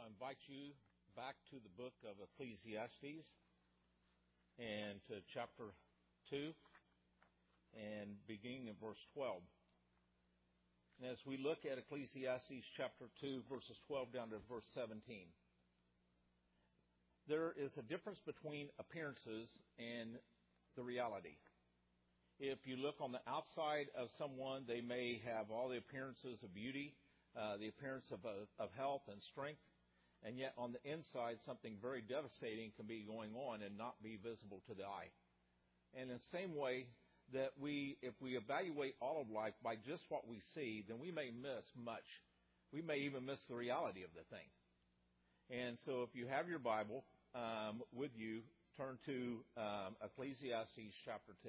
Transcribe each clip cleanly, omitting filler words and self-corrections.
I invite you back to the book of Ecclesiastes and to chapter 2 and beginning in verse 12. And as we look at Ecclesiastes chapter 2, verses 12 down to verse 17, there is a difference between appearances and the reality. If you look on the outside of someone, they may have all the appearances of beauty, the appearance of health and strength, and yet on the inside, something very devastating can be going on and not be visible to the eye. And in the same way that if we evaluate all of life by just what we see, then we may miss much. We may even miss the reality of the thing. And so if you have your Bible with you, turn to Ecclesiastes chapter 2.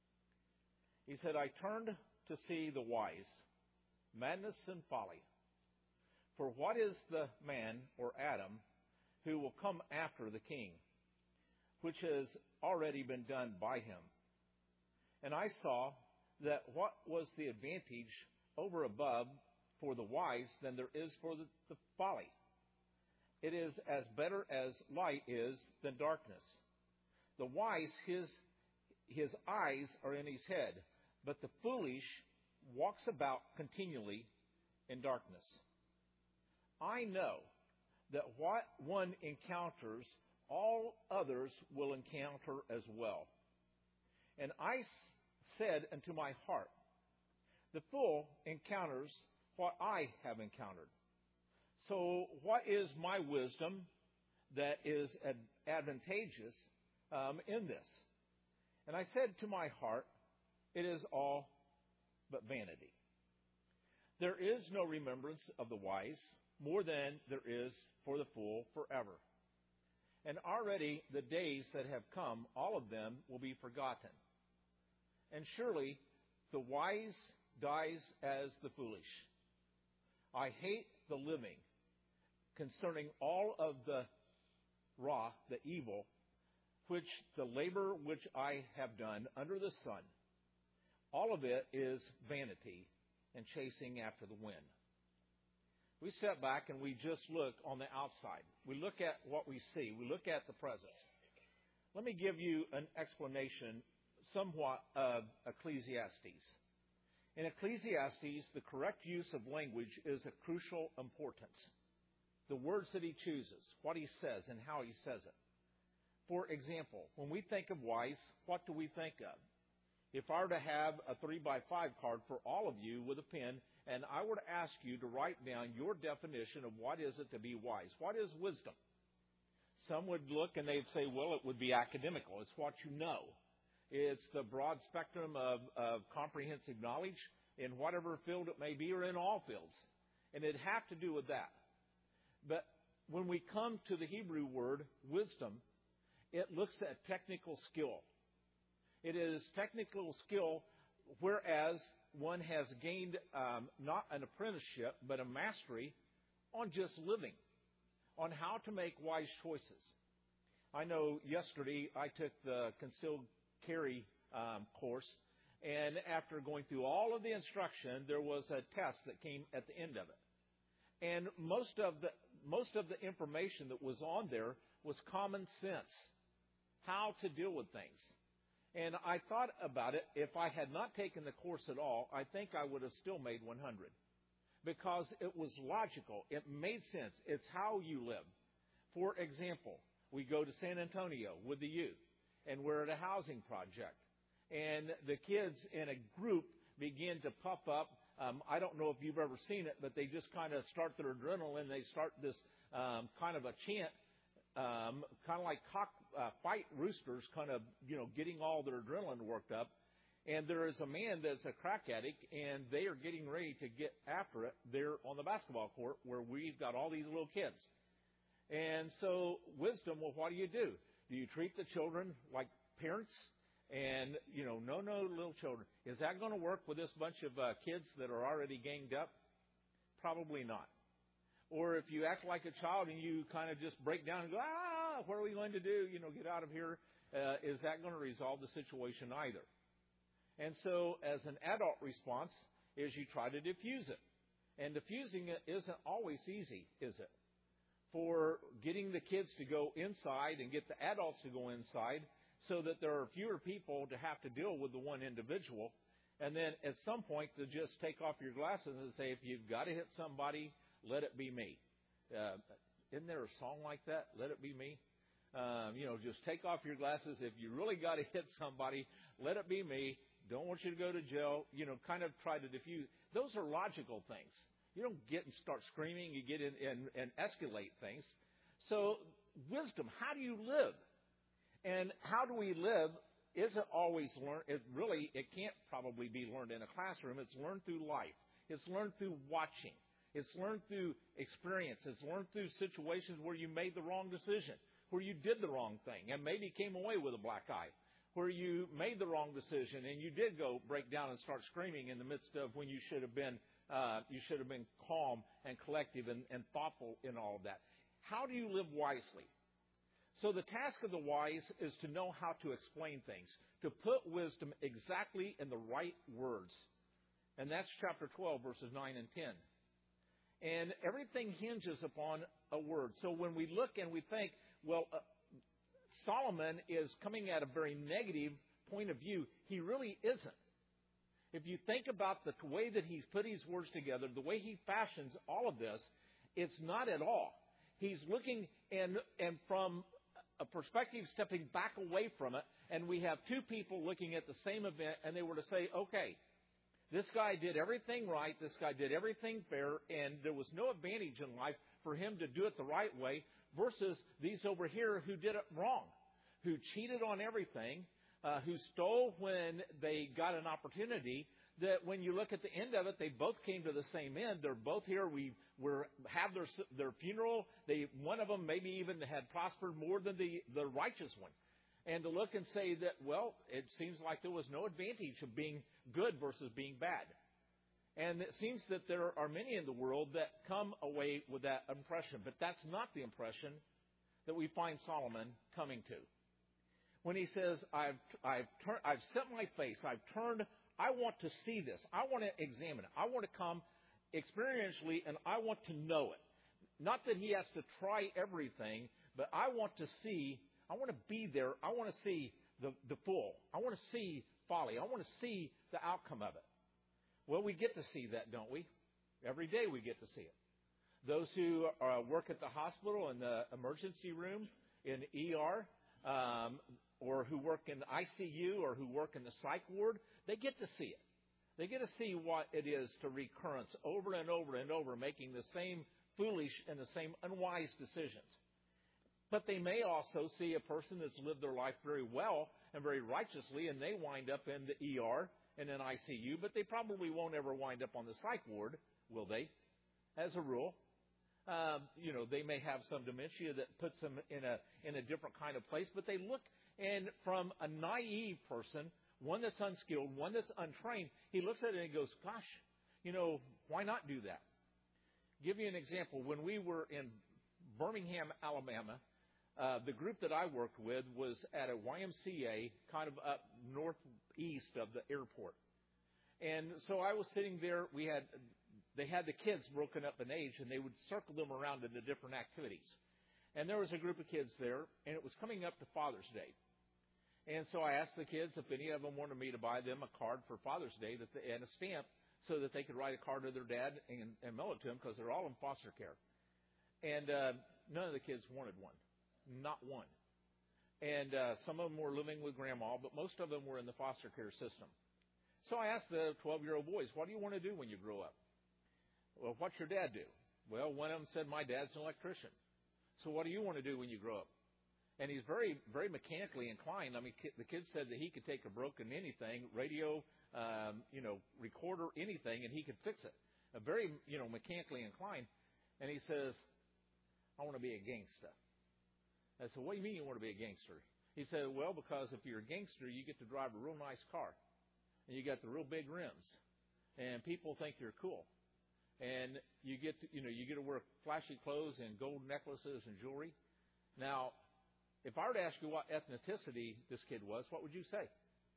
He said, I turned to see the wise, madness and folly. For what is the man, or Adam, who will come after the king, which has already been done by him? And I saw that what was the advantage over above for the wise than there is for the folly? It is as better as light is than darkness. The wise, his eyes are in his head, but the foolish walks about continually in darkness. I know that what one encounters, all others will encounter as well. And I said unto my heart, the fool encounters what I have encountered. So what is my wisdom that is advantageous in this? And I said to my heart, it is all but vanity. There is no remembrance of the wise, more than there is for the fool forever. And already the days that have come, all of them will be forgotten. And surely the wise dies as the foolish. I hate the living concerning all of the raw, the evil, which the labor which I have done under the sun. All of it is vanity and chasing after the wind. We step back and we just look on the outside. We look at what we see. We look at the present. Let me give you an explanation somewhat of Ecclesiastes. In Ecclesiastes, the correct use of language is of crucial importance. The words that he chooses, what he says, and how he says it. For example, when we think of wise, what do we think of? If I were to have a 3x5 card for all of you with a pen, and I were to ask you to write down your definition of what is it to be wise, what is wisdom? Some would look and they'd say, well, it would be academical. It's what you know. It's the broad spectrum of comprehensive knowledge in whatever field it may be or in all fields. And it'd have to do with that. But when we come to the Hebrew word wisdom, it looks at technical skill. It is technical skill, whereas one has gained not an apprenticeship, but a mastery on just living, on how to make wise choices. I know yesterday I took the concealed carry course, and after going through all of the instruction, there was a test that came at the end of it. And most of the information that was on there was common sense, how to deal with things. And I thought about it. If I had not taken the course at all, I think I would have still made 100. Because it was logical. It made sense. It's how you live. For example, we go to San Antonio with the youth, and we're at a housing project. And the kids in a group begin to puff up. I don't know if you've ever seen it, but they just kind of start their adrenaline. They start this kind of a chant, kind of like fight roosters, kind of, getting all their adrenaline worked up. And there is a man that's a crack addict, and they are getting ready to get after it there on the basketball court where we've got all these little kids. And so wisdom, well, what do? Do you treat the children like parents? And, no, little children. Is that going to work with this bunch of kids that are already ganged up? Probably not. Or if you act like a child and you kind of just break down and go, what are we going to do? Get out of here. Is that going to resolve the situation either? And so as an adult response is you try to diffuse it. And diffusing it isn't always easy, is it? for getting the kids to go inside and get the adults to go inside so that there are fewer people to have to deal with the one individual. And then at some point to just take off your glasses and say, if you've got to hit somebody, let it be me. Isn't there a song like that? Let it be me. Just take off your glasses. If you really got to hit somebody, let it be me. Don't want you to go to jail. Kind of try to diffuse. Those are logical things. You don't get and start screaming. You get in and escalate things. So wisdom, how do you live? And how do we live isn't always learned. It can't probably be learned in a classroom. It's learned through life. It's learned through watching. It's learned through experience. It's learned through situations where you made the wrong decision, where you did the wrong thing and maybe came away with a black eye, where you made the wrong decision and you did go break down and start screaming in the midst of when you should have been calm and collective and thoughtful in all of that. How do you live wisely? So the task of the wise is to know how to explain things, to put wisdom exactly in the right words. And that's chapter 12, verses 9 and 10. And everything hinges upon a word. So when we look and we think, Solomon is coming at a very negative point of view, he really isn't. If you think about the way that he's put his words together, the way he fashions all of this, it's not at all. He's looking and from a perspective stepping back away from it, and we have two people looking at the same event, and they were to say, okay, this guy did everything right, this guy did everything fair, and there was no advantage in life for him to do it the right way, versus these over here who did it wrong, who cheated on everything, who stole when they got an opportunity, that when you look at the end of it, they both came to the same end. They're both here. We have their funeral. One of them maybe even had prospered more than the righteous one. And to look and say that, it seems like there was no advantage of being good versus being bad. And it seems that there are many in the world that come away with that impression. But that's not the impression that we find Solomon coming to. When he says, I've set my face, I've turned, I want to see this. I want to examine it. I want to come experientially, and I want to know it. Not that he has to try everything, but I want to see, I want to be there. I want to see the full. I want to see folly. I want to see the outcome of it. Well, we get to see that, don't we? Every day we get to see it. Those who work at the hospital in the emergency room, in ER, or who work in the ICU or who work in the psych ward, they get to see it. They get to see what it is to recurrence over and over and over, making the same foolish and the same unwise decisions. But they may also see a person that's lived their life very well and very righteously, and they wind up in the ER and in ICU, but they probably won't ever wind up on the psych ward, will they? As a rule. They may have some dementia that puts them in a different kind of place, but they look, and from a naive person, one that's unskilled, one that's untrained, he looks at it and he goes, gosh, why not do that? Give you an example. When we were in Birmingham, Alabama, the group that I worked with was at a YMCA kind of up northeast of the airport. And so I was sitting there. They had the kids broken up in age, and they would circle them around into different activities. And there was a group of kids there, and it was coming up to Father's Day. And so I asked the kids if any of them wanted me to buy them a card for Father's Day and a stamp so that they could write a card to their dad and mail it to him, because they're all in foster care. And none of the kids wanted one. Not one. And some of them were living with grandma, but most of them were in the foster care system. So I asked the 12-year-old boys, what do you want to do when you grow up? Well, what's your dad do? Well, one of them said, my dad's an electrician. So what do you want to do when you grow up? And he's very, very mechanically inclined. I mean, the kid said that he could take a broken anything, radio, recorder, anything, and he could fix it. Very, mechanically inclined. And he says, I want to be a gangster. I said, what do you mean you want to be a gangster? He said, well, because if you're a gangster, you get to drive a real nice car. And you got the real big rims. And people think you're cool. And you get to wear flashy clothes and gold necklaces and jewelry. Now, if I were to ask you what ethnicity this kid was, what would you say?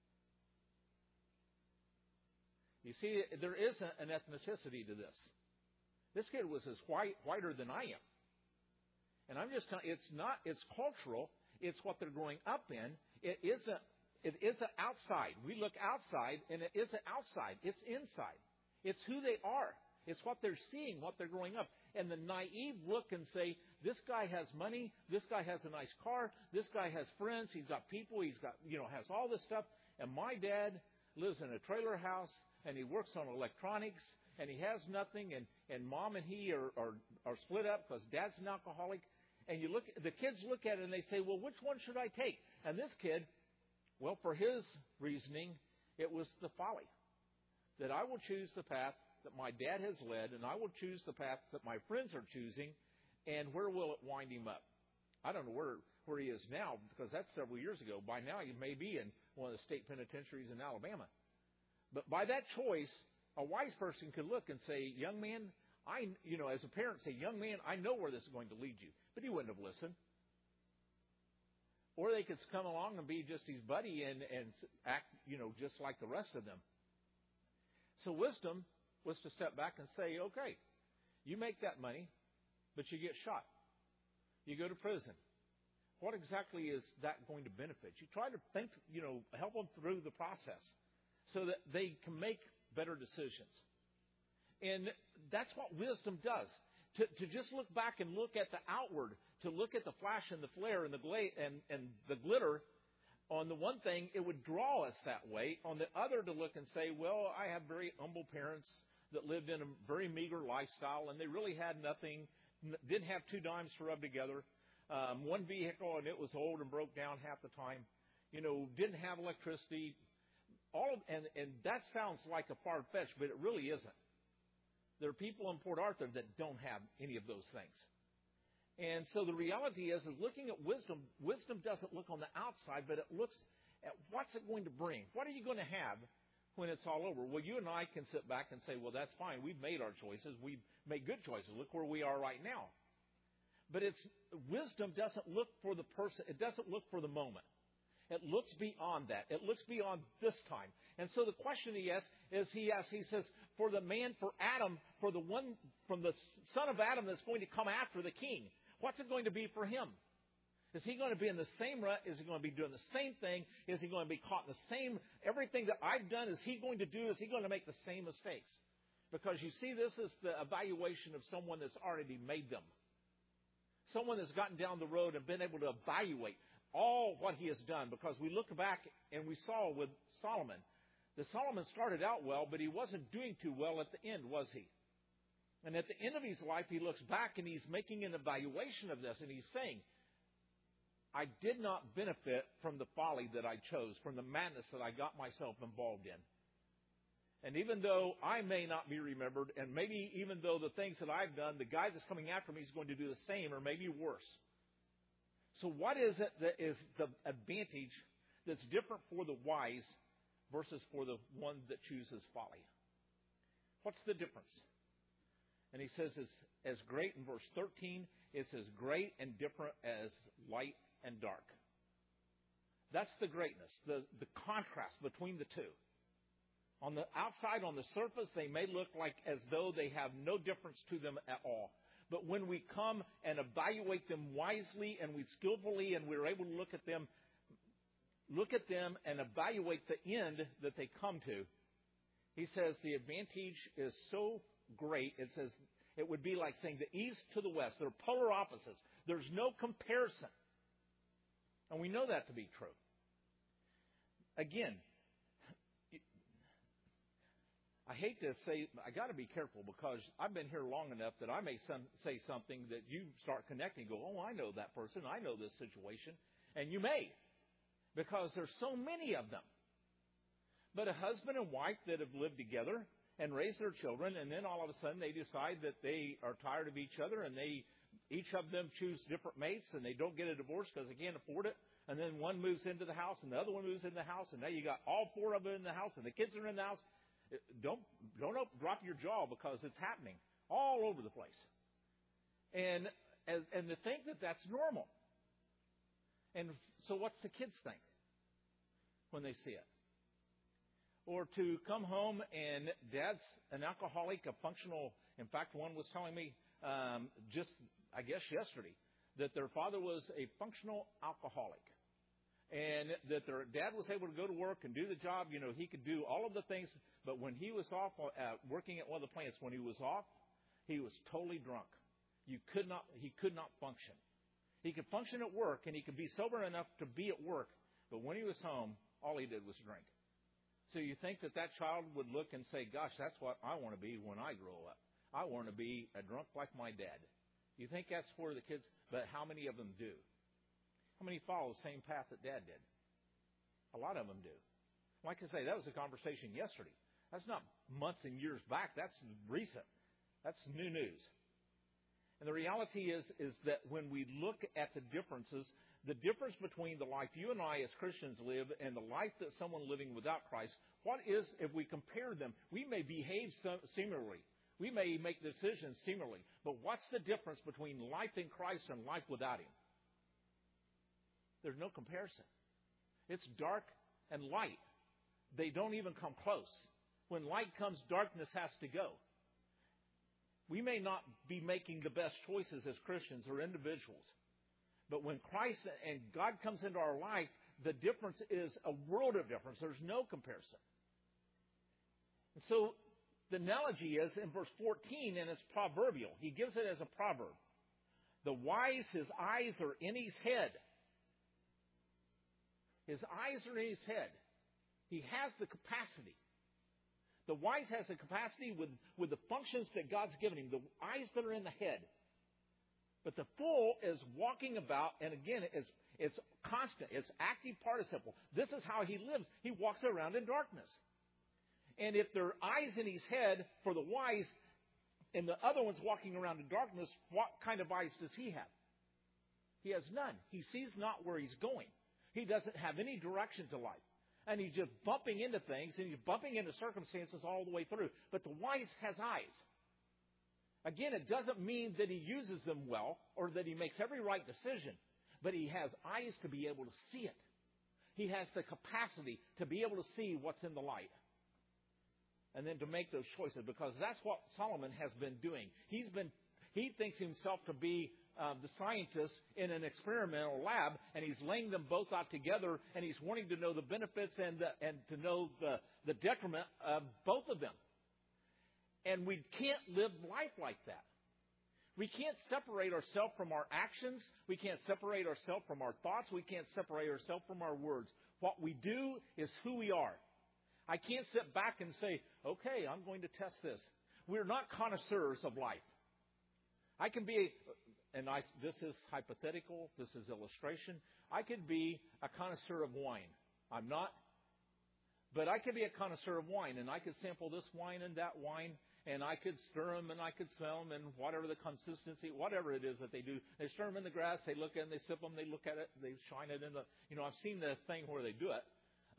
You see, there is an ethnicity to this. This kid was as whiter than I am. And I'm just telling you, it's cultural. It's what they're growing up in. It isn't outside. We look outside, and it isn't outside. It's inside. It's who they are. It's what they're seeing, what they're growing up. And the naive look and say, this guy has money, this guy has a nice car, this guy has friends, he's got people, he's got, has all this stuff. And my dad lives in a trailer house, and he works on electronics, and he has nothing, and mom and he are split up because dad's an alcoholic. And the kids look at it and they say, well, which one should I take? And this kid, well, for his reasoning, it was the folly. That I will choose the path that my dad has led, and I will choose the path that my friends are choosing, and where will it wind him up? I don't know where he is now, because that's several years ago. By now, he may be in one of the state penitentiaries in Alabama. But by that choice, a wise person could look and say, young man, as a parent, say, young man, I know where this is going to lead you. But he wouldn't have listened. Or they could come along and be just his buddy and act, just like the rest of them. So wisdom was to step back and say, okay, you make that money, but you get shot. You go to prison. What exactly is that going to benefit? You try to think, help them through the process so that they can make better decisions. And that's what wisdom does. To just look back and look at the outward, to look at the flash and the flare and the glitter, on the one thing, it would draw us that way. On the other, to look and say, well, I have very humble parents that lived in a very meager lifestyle, and they really had nothing, didn't have 2 dimes to rub together, one vehicle, and it was old and broke down half the time, didn't have electricity. And that sounds like a far-fetched, but it really isn't. There are people in Port Arthur that don't have any of those things. And so the reality is looking at wisdom doesn't look on the outside, but it looks at what's it going to bring. What are you going to have when it's all over? Well, you and I can sit back and say, well, that's fine. We've made our choices. We've made good choices. Look where we are right now. But wisdom doesn't look for the person. It doesn't look for the moment. It looks beyond that. It looks beyond this time. And so the question he says, for the man, for Adam, for the one, from the son of Adam that's going to come after the king, what's it going to be for him? Is he going to be in the same rut? Is he going to be doing the same thing? Is he going to be caught in the same, everything that I've done, is he going to do? Is he going to make the same mistakes? Because you see, this is the evaluation of someone that's already made them. Someone that's gotten down the road and been able to evaluate all what he has done. Because we look back and we saw with Solomon, that Solomon started out well, but he wasn't doing too well at the end, was he? And at the end of his life, he looks back and he's making an evaluation of this, and he's saying, I did not benefit from the folly that I chose, from the madness that I got myself involved in. And even though I may not be remembered, and maybe even though the things that I've done, the guy that's coming after me is going to do the same or maybe worse. So what is it that is the advantage that's different for the wise versus for the one that chooses folly? What's the difference? And he says it's as great in verse 13, it's as great and different as light and dark. That's the greatness, the contrast between the two. On the outside, on the surface, they may look like as though they have no difference to them at all. But when we come and evaluate them wisely and we skillfully and we're able to look at them and evaluate the end that they come to, he says the advantage is so great. It says it would be like saying the east to the west. They're polar opposites. There's no comparison. And we know that to be true. Again, I hate to say, I got to be careful because I've been here long enough that I may say something that you start connecting and go, oh, I know that person. I know this situation. And you may, because there's so many of them. But a husband and wife that have lived together and raised their children, and then all of a sudden they decide that they are tired of each other, and each of them choose different mates, and they don't get a divorce because they can't afford it. And then one moves into the house, and the other one moves in the house, and now you got all 4 of them in the house, and the kids are in the house. Don't drop your jaw because it's happening all over the place. And to think that that's normal. And so what's the kids think when they see it? Or to come home and dad's an alcoholic, a functional. In fact, one was telling me just, I guess, yesterday that their father was a functional alcoholic, and that their dad was able to go to work and do the job. He could do all of the things, but when he was off working at one of the plants, when he was off, he was totally drunk. He could not function. He could function at work, and he could be sober enough to be at work, but when he was home, all he did was drink. So you think that child would look and say, gosh, that's what I want to be when I grow up. I want to be a drunk like my dad. You think that's for the kids? But how many of them do? How many follow the same path that Dad did? A lot of them do. Like I say, that was a conversation yesterday. That's not months and years back. That's recent. That's new news. And the reality is that when we look at the differences, the difference between the life you and I as Christians live and the life that someone living without Christ, what is, if we compare them, we may behave similarly. We may make decisions similarly. But what's the difference between life in Christ and life without Him? There's no comparison. It's dark and light. They don't even come close. When light comes, darkness has to go. We may not be making the best choices as Christians or individuals, but when Christ and God comes into our life, the difference is a world of difference. There's no comparison. And so the analogy is in verse 14, and it's proverbial. He gives it as a proverb. The wise, his eyes are in his head. His eyes are in his head. He has the capacity. The wise has the capacity with the functions that God's given him, the eyes that are in the head. But the fool is walking about, and again, it's constant. It's active participle. This is how he lives. He walks around in darkness. And if there are eyes in his head for the wise, and the other one's walking around in darkness, what kind of eyes does he have? He has none. He sees not where he's going. He doesn't have any direction to life. And he's just bumping into things, and he's bumping into circumstances all the way through. But the wise has eyes. Again, it doesn't mean that he uses them well or that he makes every right decision. But he has eyes to be able to see it. He has the capacity to be able to see what's in the light. And then to make those choices, because that's what Solomon has been doing. He thinks himself to be the scientist in an experimental lab, and he's laying them both out together, and he's wanting to know the benefits and to know the detriment of both of them. And we can't live life like that. We can't separate ourselves from our actions. We can't separate ourselves from our thoughts. We can't separate ourselves from our words. What we do is who we are. I can't sit back and say, okay, I'm going to test this. We're not connoisseurs of life. I can be, this is hypothetical, this is illustration. I could be a connoisseur of wine. I'm not. But I could be a connoisseur of wine, and I could sample this wine and that wine, and I could stir them, and I could smell them, and whatever the consistency, whatever it is that they do. They stir them in the grass, they look at it, they sip them, they look at it, they shine it in the, I've seen the thing where they do it.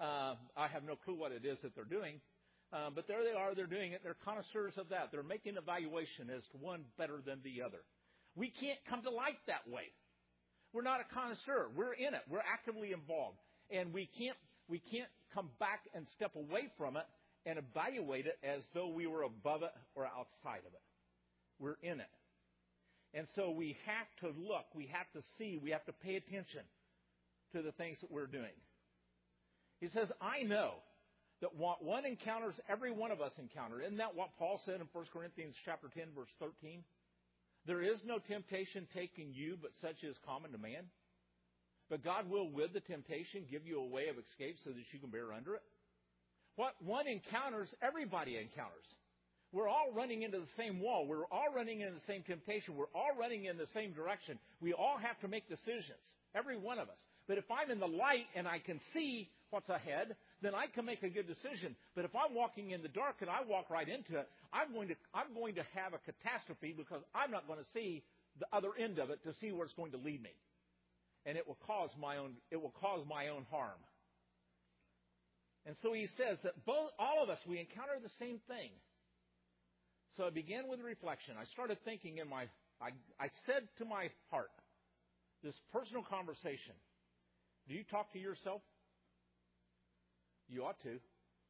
I have no clue what it is that they're doing. But there they are, they're doing it. They're connoisseurs of that. They're making an evaluation as to one better than the other. We can't come to life that way. We're not a connoisseur. We're in it. We're actively involved. And we can't come back and step away from it and evaluate it as though we were above it or outside of it. We're in it. And so we have to look. We have to see. We have to pay attention to the things that we're doing. He says, I know that what one encounters, every one of us encounter. Isn't that what Paul said in 1 Corinthians chapter 10, verse 13? There is no temptation taking you, but such is common to man. But God will, with the temptation, give you a way of escape so that you can bear under it. What one encounters, everybody encounters. We're all running into the same wall. We're all running into the same temptation. We're all running in the same direction. We all have to make decisions, every one of us. But if I'm in the light and I can see what's ahead, then I can make a good decision. But if I'm walking in the dark and I walk right into it, I'm going to have a catastrophe because I'm not going to see the other end of it to see where it's going to lead me. And it will cause my own harm. And so he says that all of us, we encounter the same thing. So I began with reflection. I started thinking I said to my heart, this personal conversation, do you talk to yourself? You ought to.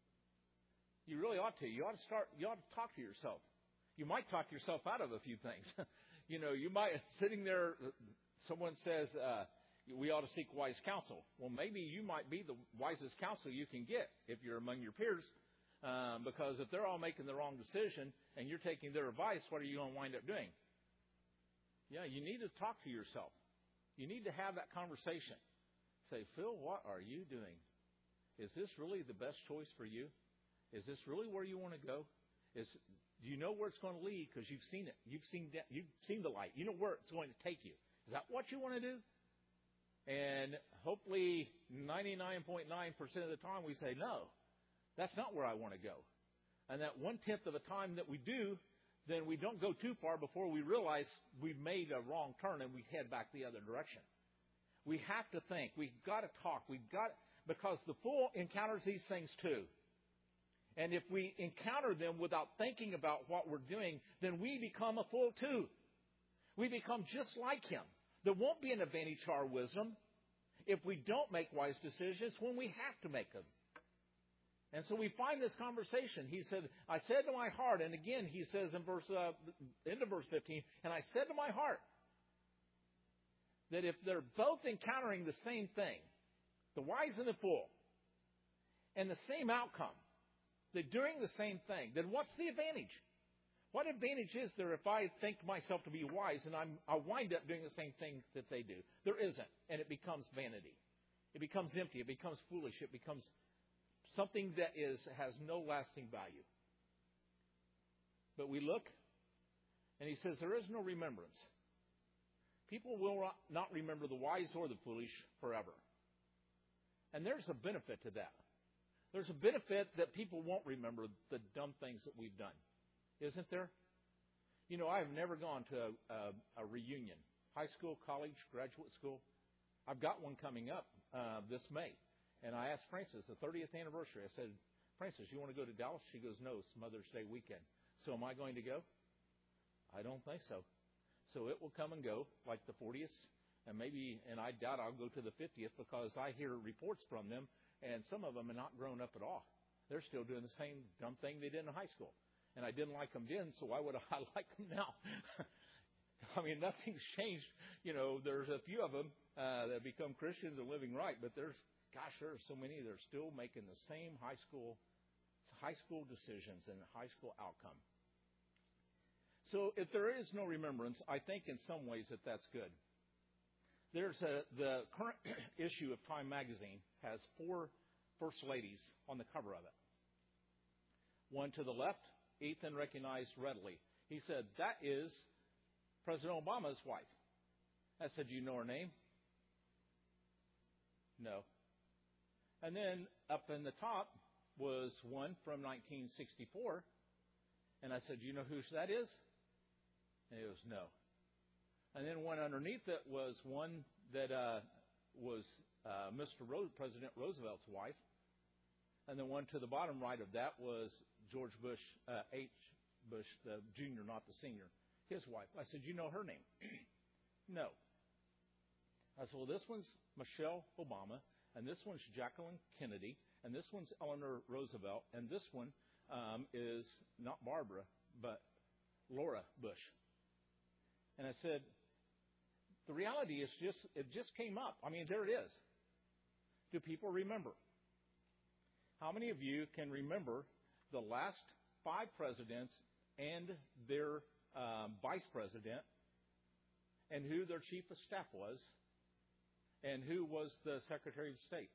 You really ought to. You ought to talk to yourself. You might talk yourself out of a few things. You might, sitting there Someone says we ought to seek wise counsel. Well, maybe you might be the wisest counsel you can get if you're among your peers, because if they're all making the wrong decision and you're taking their advice, what are you going to wind up doing? Yeah, you need to talk to yourself. You need to have that conversation. Say, Phil, what are you doing? Is this really the best choice for you? Is this really where you want to go? Do you know where it's going to lead? Because you've seen it. You've seen the light. You know where it's going to take you. Is that what you want to do? And hopefully 99.9% of the time we say, no, that's not where I want to go. And that 1/10 of the time that we do, then we don't go too far before we realize we've made a wrong turn and we head back the other direction. We have to think. We've got to talk. Because the fool encounters these things too. And if we encounter them without thinking about what we're doing, then we become a fool too. We become just like him. There won't be an advantage to our wisdom if we don't make wise decisions when we have to make them. And so we find this conversation. He said, I said to my heart, and again he says in end of verse 15, and I said to my heart, that if they're both encountering the same thing, the wise and the fool, and the same outcome, they're doing the same thing, then what's the advantage? What advantage is there if I think myself to be wise and I wind up doing the same thing that they do? There isn't, and it becomes vanity. It becomes empty. It becomes foolish. It becomes something that has no lasting value. But we look, and he says there is no remembrance. People will not remember the wise or the foolish forever. And there's a benefit to that. There's a benefit that people won't remember the dumb things that we've done. Isn't there? You know, I've never gone to a reunion. High school, college, graduate school. I've got one coming up this May. And I asked Frances, the 30th anniversary, I said, Frances, you want to go to Dallas? She goes, no, it's Mother's Day weekend. So am I going to go? I don't think so. So it will come and go like the 40th. And I doubt I'll go to the 50th because I hear reports from them, and some of them are not grown up at all. They're still doing the same dumb thing they did in high school. And I didn't like them then, so why would I like them now? I mean, nothing's changed. You know, there's a few of them that become Christians and living right, but there are so many that are still making the same high school decisions and high school outcome. So if there is no remembrance, I think in some ways that's good. There's the current issue of Time magazine has 4 first ladies on the cover of it. One to the left, Ethan recognized readily. He said, that is President Obama's wife. I said, do you know her name? No. And then up in the top was one from 1964. And I said, do you know who that is? And he goes, no. And then one underneath it was one that was President Roosevelt's wife. And the one to the bottom right of that was George Bush, H. Bush, the junior, not the senior, his wife. I said, you know her name? No. I said, well, this one's Michelle Obama, and this one's Jacqueline Kennedy, and this one's Eleanor Roosevelt, and this one is not Barbara, but Laura Bush. And I said, the reality is it just came up. I mean, there it is. Do people remember? How many of you can remember the last 5 presidents and their vice president, and who their chief of staff was, and who was the Secretary of State?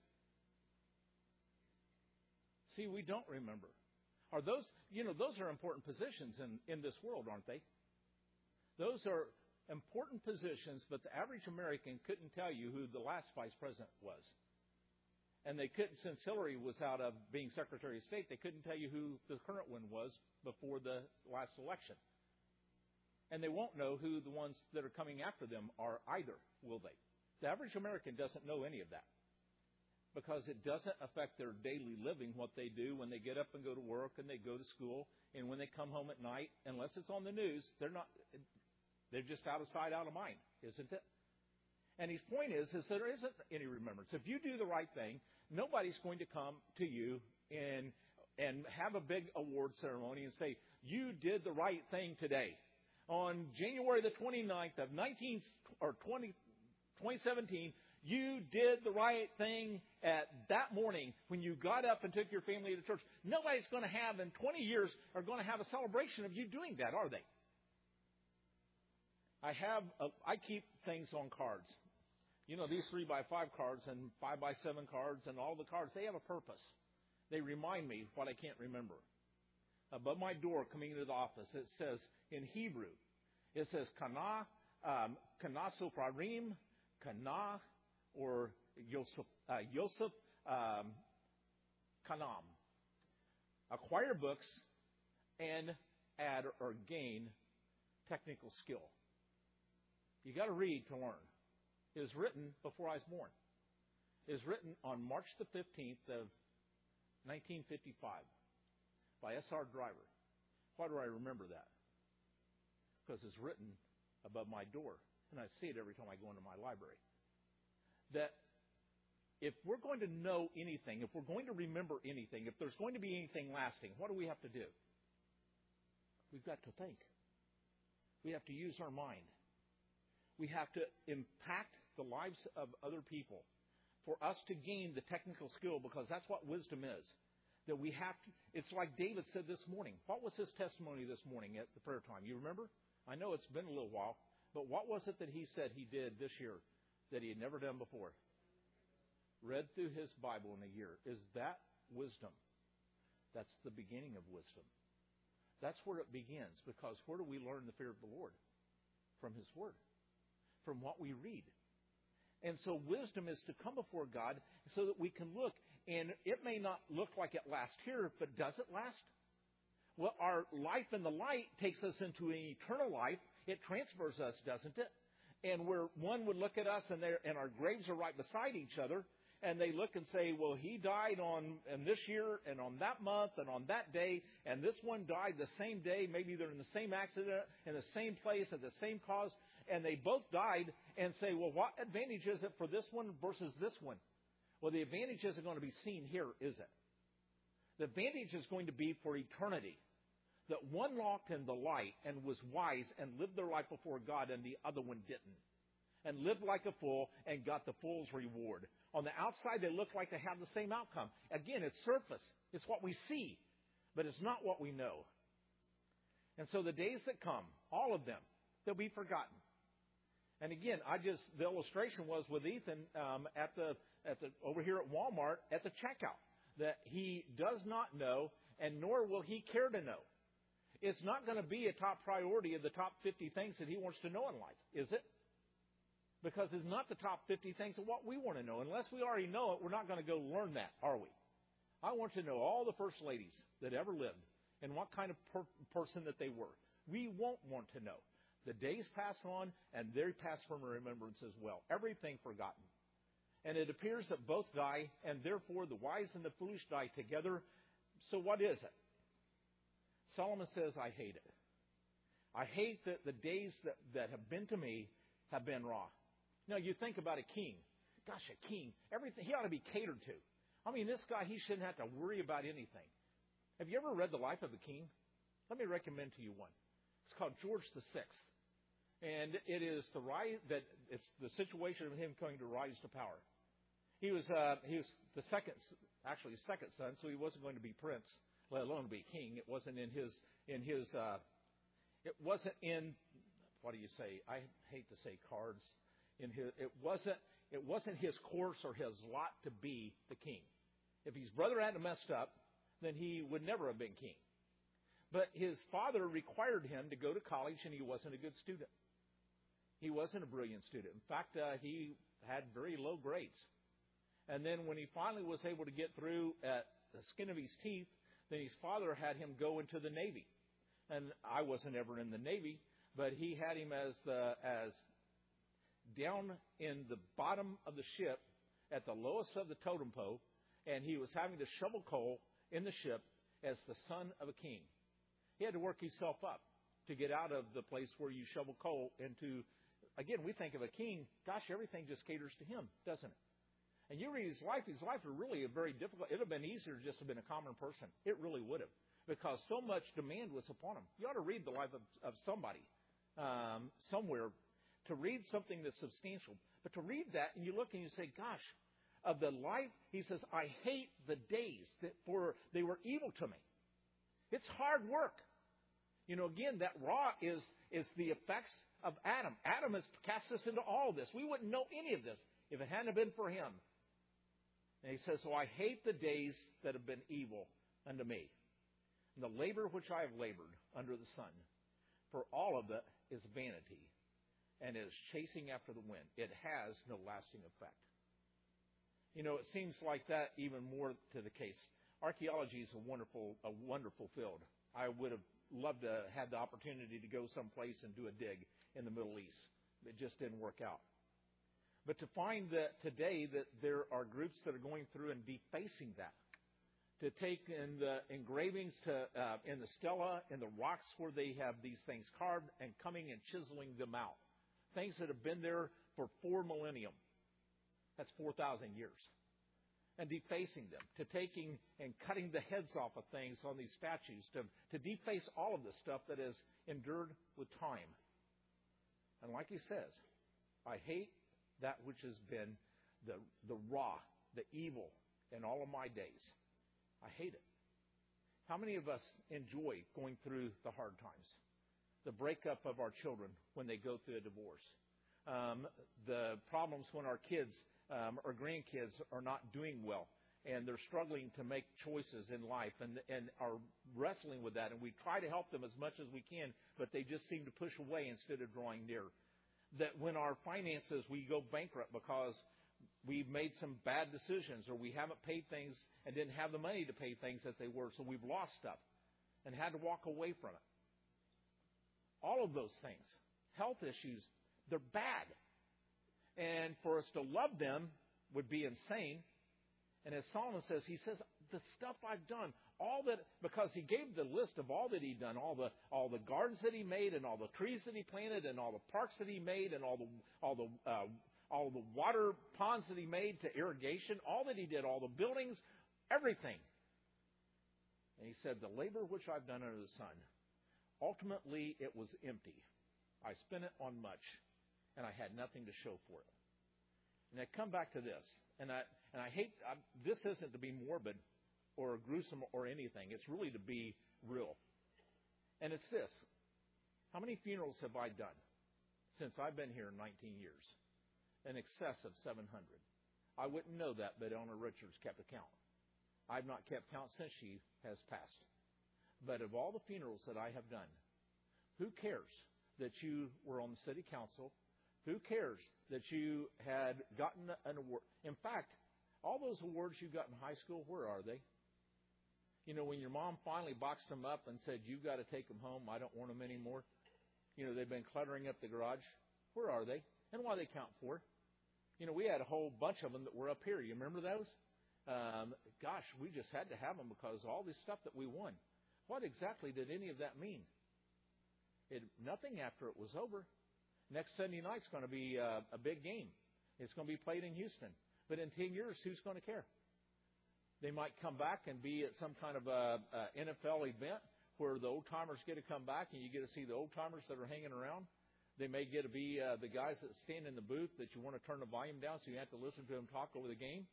See, we don't remember. Are those are important positions in this world, aren't they? Those are important positions, but the average American couldn't tell you who the last vice president was. And they couldn't, since Hillary was out of being Secretary of State, they couldn't tell you who the current one was before the last election. And they won't know who the ones that are coming after them are either, will they? The average American doesn't know any of that because it doesn't affect their daily living, what they do when they get up and go to work and they go to school, and when they come home at night, unless it's on the news, they're just out of sight, out of mind, isn't it? And his point is there isn't any remembrance. If you do the right thing, nobody's going to come to you and have a big award ceremony and say, you did the right thing today. On January the 29th of 1920, 2017, you did the right thing at that morning when you got up and took your family to church. Nobody's going to have, in 20 years, are going to have a celebration of you doing that, are they? I keep things on cards. You know, these 3x5 cards and 5x7 cards and all the cards, they have a purpose. They remind me what I can't remember. Above my door coming into the office, it says in Hebrew, it says Kana, Sofarim, Kana, or Yosef Kanam. Acquire books and add or gain technical skill. You got to read to learn. It was written before I was born. It was written on March the 15th of 1955 by S.R. Driver. Why do I remember that? Because it's written above my door, and I see it every time I go into my library. That if we're going to know anything, if we're going to remember anything, if there's going to be anything lasting, what do we have to do? We've got to think. We have to use our mind. We have to impact the lives of other people for us to gain the technical skill, because that's what wisdom is. That we have to, it's like David said this morning. What was his testimony this morning at the prayer time? You remember? I know it's been a little while, but what was it that he said he did this year that he had never done before? Read through his Bible in a year. Is that wisdom? That's the beginning of wisdom. That's where it begins, because where do we learn the fear of the Lord? From His Word. From what we read. And so wisdom is to come before God so that we can look. And it may not look like it lasts here, but does it last? Well, our life in the light takes us into an eternal life. It transfers us, doesn't it? And where one would look at us and our graves are right beside each other, and they look and say, well, he died in this year and on that month and on that day, and this one died the same day. Maybe they're in the same accident, in the same place, at the same cause, and they both died, and say, well, what advantage is it for this one versus this one? Well, the advantage isn't going to be seen here, is it? The advantage is going to be for eternity. That one walked in the light and was wise and lived their life before God, and the other one didn't. And lived like a fool and got the fool's reward. On the outside, they look like they have the same outcome. Again, it's surface. It's what we see. But it's not what we know. And so the days that come, all of them, they'll be forgotten. And again, the illustration was with Ethan over here at Walmart at the checkout, that he does not know, and nor will he care to know. It's not going to be a top priority of the top 50 things that he wants to know in life, is it? Because it's not the top 50 things of what we want to know. Unless we already know it, we're not going to go learn that, are we? I want to know all the first ladies that ever lived and what kind of person that they were. We won't want to know. The days pass on, and they pass from remembrance as well. Everything forgotten. And it appears that both die, and therefore the wise and the foolish die together. So what is it? Solomon says, I hate it. I hate that the days that have been to me have been raw. Now, you think about a king. Gosh, a king. Everything, he ought to be catered to. I mean, this guy, he shouldn't have to worry about anything. Have you ever read The Life of a King? Let me recommend to you one. It's called George VI. And it is it's the situation of him coming to rise to power. He was the second son, so he wasn't going to be prince, let alone be king. It wasn't in his it wasn't in, what do you say? I hate to say cards. It wasn't his course or his lot to be the king. If his brother hadn't messed up, then he would never have been king. But his father required him to go to college, and he wasn't a good student. He wasn't a brilliant student. In fact, he had very low grades. And then when he finally was able to get through at the skin of his teeth, then his father had him go into the Navy. And I wasn't ever in the Navy, but he had him as down in the bottom of the ship at the lowest of the totem pole, and he was having to shovel coal in the ship as the son of a king. He had to work himself up to get out of the place where you shovel coal into. Again, we think of a king, gosh, everything just caters to him, doesn't it? And you read his life was really very difficult. It would have been easier just to have been a common person. It really would have, because so much demand was upon him. You ought to read the life of somebody somewhere, to read something that's substantial. But to read that and you look and you say, gosh, of the life, he says, I hate the days for they were evil to me. It's hard work. Again, that raw is the effects of Adam. Adam has cast us into all of this. We wouldn't know any of this if it hadn't been for him. And he says, so I hate the days that have been evil unto me. And the labor which I have labored under the sun, for all of it is vanity, and is chasing after the wind. It has no lasting effect. It seems like that even more to the case. Archaeology is a wonderful field. I would have loved to have the opportunity to go someplace and do a dig in the Middle East. It just didn't work out. But to find that today that there are groups that are going through and defacing that, to take in the engravings in the stela, in the rocks where they have these things carved and coming and chiseling them out. Things that have been there for 4 millennia. That's 4,000 years. And defacing them, to taking and cutting the heads off of things on these statues, to deface all of this stuff that has endured with time. And like he says, I hate that which has been the raw, the evil in all of my days. I hate it. How many of us enjoy going through the hard times? The breakup of our children when they go through a divorce. The problems when our kids or grandkids are not doing well and they're struggling to make choices in life and are wrestling with that. And we try to help them as much as we can, but they just seem to push away instead of drawing near. That when our finances, we go bankrupt because we've made some bad decisions or we haven't paid things and didn't have the money to pay things that they were, so we've lost stuff and had to walk away from it. All of those things, health issues, they're bad. And for us to love them would be insane. And as Solomon says, he says, the stuff I've done, all that, because he gave the list of all that he'd done, all the gardens that he made and all the trees that he planted and all the parks that he made and all the water ponds that he made to irrigation, all that he did, all the buildings, everything. And he said, the labor which I've done under the sun, ultimately it was empty. I spent it on much, and I had nothing to show for it. And I come back to this, and I hate, this isn't to be morbid or gruesome or anything. It's really to be real. And it's this. How many funerals have I done since I've been here 19 years? In excess of 700. I wouldn't know that, but Eleanor Richards kept a count. I've not kept count since she has passed. But of all the funerals that I have done, who cares that you were on the city council? Who cares that you had gotten an award? In fact, all those awards you got in high school, where are they? When your mom finally boxed them up and said, you've got to take them home, I don't want them anymore. They've been cluttering up the garage. Where are they? And what do they count for? We had a whole bunch of them that were up here. You remember those? Gosh, we just had to have them because all this stuff that we won. What exactly did any of that mean? Nothing after it was over. Next Sunday night's going to be a big game. It's going to be played in Houston. But in 10 years, who's going to care? They might come back and be at some kind of a NFL event where the old-timers get to come back and you get to see the old-timers that are hanging around. They may get to be the guys that stand in the booth that you want to turn the volume down so you have to listen to them talk over the game.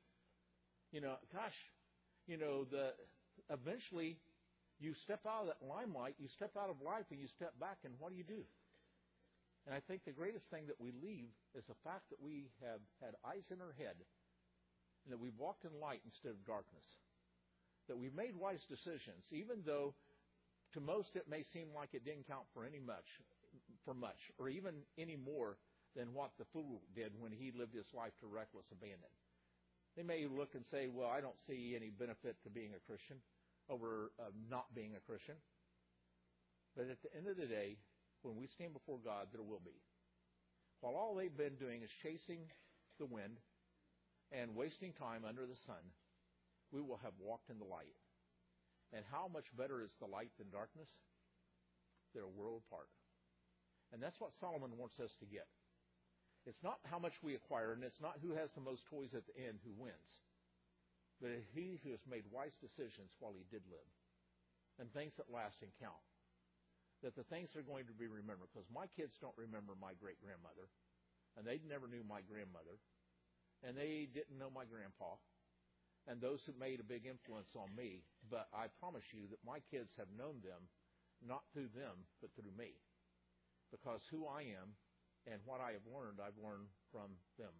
Eventually you step out of that limelight, you step out of life, and you step back, and what do? And I think the greatest thing that we leave is the fact that we have had eyes in our head and that we've walked in light instead of darkness. That we've made wise decisions, even though to most it may seem like it didn't count for much, or even any more than what the fool did when he lived his life to reckless abandon. They may look and say, well, I don't see any benefit to being a Christian over not being a Christian. But at the end of the day, when we stand before God, there will be. While all they've been doing is chasing the wind and wasting time under the sun, we will have walked in the light. And how much better is the light than darkness? They're a world apart. And that's what Solomon wants us to get. It's not how much we acquire, and it's not who has the most toys at the end who wins. But he who has made wise decisions while he did live, and things that last and count. that the things are going to be remembered, because my kids don't remember my great-grandmother, and they never knew my grandmother, and they didn't know my grandpa, and those who made a big influence on me. But I promise you that my kids have known them, not through them, but through me. Because who I am and what I have learned, I've learned from them.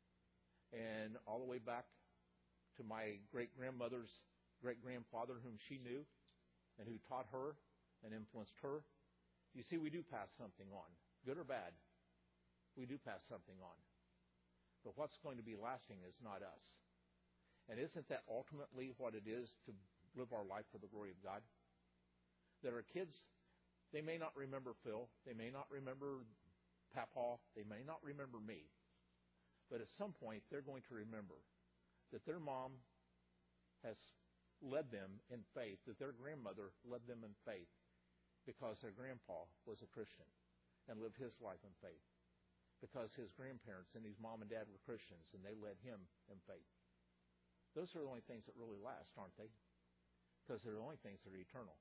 And all the way back to my great-grandmother's great-grandfather, whom she knew and who taught her and influenced her. You see, we do pass something on, good or bad. We do pass something on. But what's going to be lasting is not us. And isn't that ultimately what it is to live our life for the glory of God? That our kids, they may not remember Phil, they may not remember Papa, they may not remember me. But at some point, they're going to remember that their mom has led them in faith, that their grandmother led them in faith because their grandpa was a Christian and lived his life in faith. Because his grandparents and his mom and dad were Christians and they led him in faith. Those are the only things that really last, aren't they? Because they're the only things that are eternal.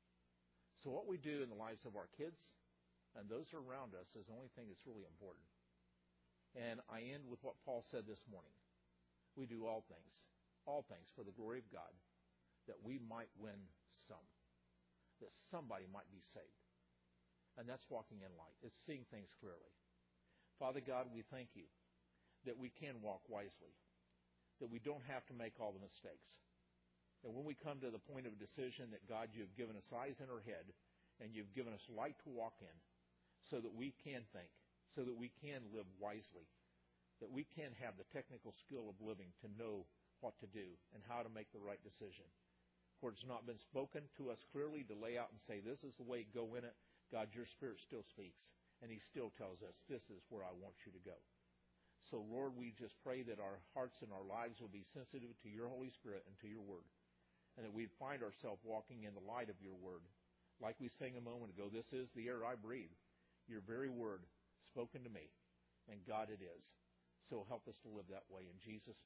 So what we do in the lives of our kids and those around us is the only thing that's really important. And I end with what Paul said this morning. We do all things for the glory of God, that we might win some, that somebody might be saved. And that's walking in light. It's seeing things clearly. Father God, we thank you that we can walk wisely, that we don't have to make all the mistakes. That when we come to the point of a decision that, God, you've given us eyes in our head and you've given us light to walk in so that we can think, so that we can live wisely, that we can have the technical skill of living to know what to do and how to make the right decision. Where it's not been spoken to us clearly to lay out and say, this is the way, go in it. God, your Spirit still speaks. And He still tells us, this is where I want you to go. So, Lord, we just pray that our hearts and our lives will be sensitive to your Holy Spirit and to your word. And that we'd find ourselves walking in the light of your word. Like we sang a moment ago, this is the air I breathe. Your very word spoken to me. And God, it is. So help us to live that way in Jesus'